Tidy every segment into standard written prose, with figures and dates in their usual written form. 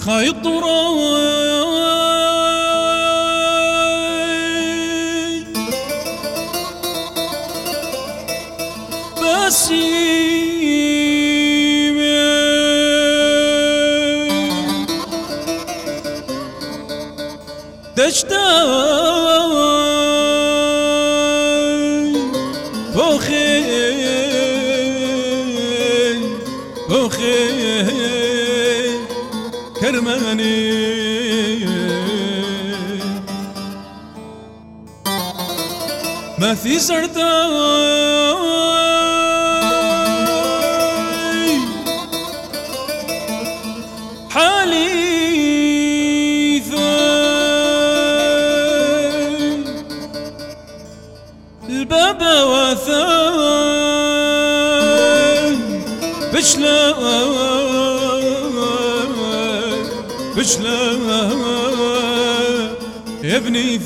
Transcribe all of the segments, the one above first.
خيط راي بسيم دشتاي بوخي كرماني ما في سرتاي حالي ثاي الباب وثاي بشلا يا ابني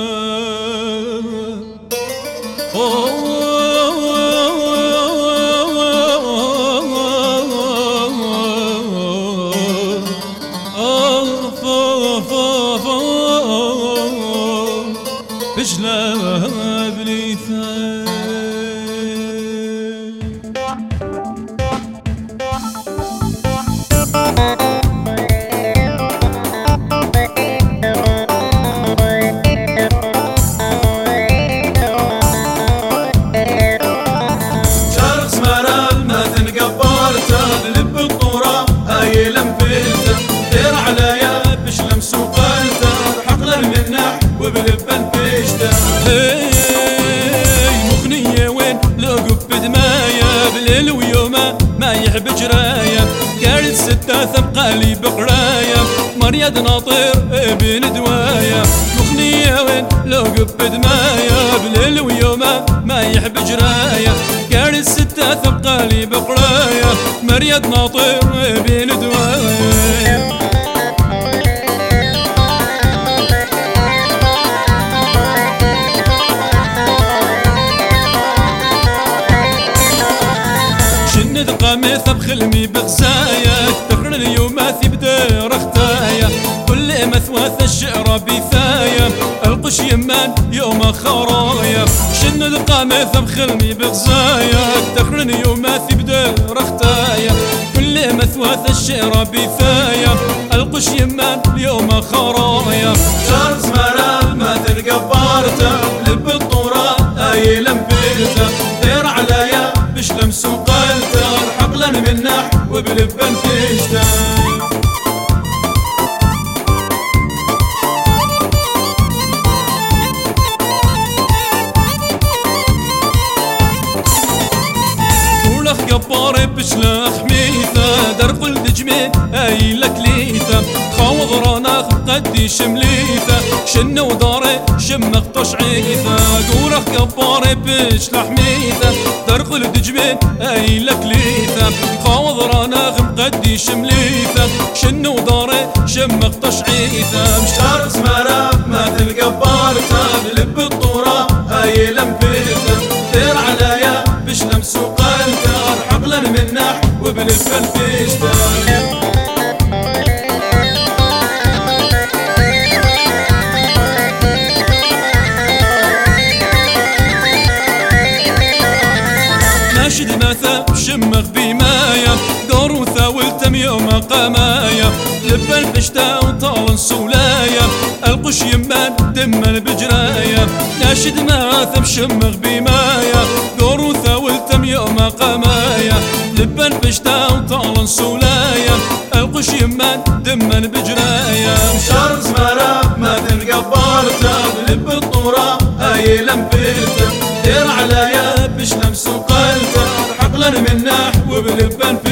بشلا ابني وبلبن فيشته مغنية وين لقب بدمايا بليل ويومه ما يحب جرايا قاعد ستة ثبقالي بقرايا مريض ناطر ابن دوايا مغنية وين لقب بدمايا بليل ويومه ما يحب جرايا قاعد ستة ثبقالي بقرايا مريض ناطر ابن دوايا قميصة بخلمي بغزايا تفر اليوم تبدا رختايا كل مثواث الشعر بثايا القش يمان يوم خرايا شن القميصة بخلمي بغزايا تفر اليوم تبدا رختايا كل مثواث الشعر بثايا القش يمان يوم خرايا شهر زمران ما تلقى بارته لب الطورة اي لمبيته دير عليا بشلم سوقلته حقلا منح وبلبن فيشته ولخ قباري بشلا حميثه درق الدجمين اي لك ليثه خوض راناخ قدي شمليثه شن وداري شمخ طشعيثه قولخ قباري بشلا حميثه درق الدجمين اي لك ليثه خوض راناخ قدي شمليثه شن وداري شمخ طشعيثه مشار زمرة ما تلقى بارته بلب الطورة اي لمبيته دير عليا بشلم سوقلته حقلا منح وبلبن فيشته ناشد ماثا شمخ بمايا قروثا والتم يوم قمايا لبن فشتا وطال سولايا القش يمان دم بجرايا ناشد ماثا بشمخ بمايا قروثا والتم يوم قمايا لبن فشتا وطال سولايا القش يمان دم بجرايا مشار زمرة ما تلقى بارته بلب الطورة اي لمبيته دير عليا بشلم سوقلته حقلا منح وبلبن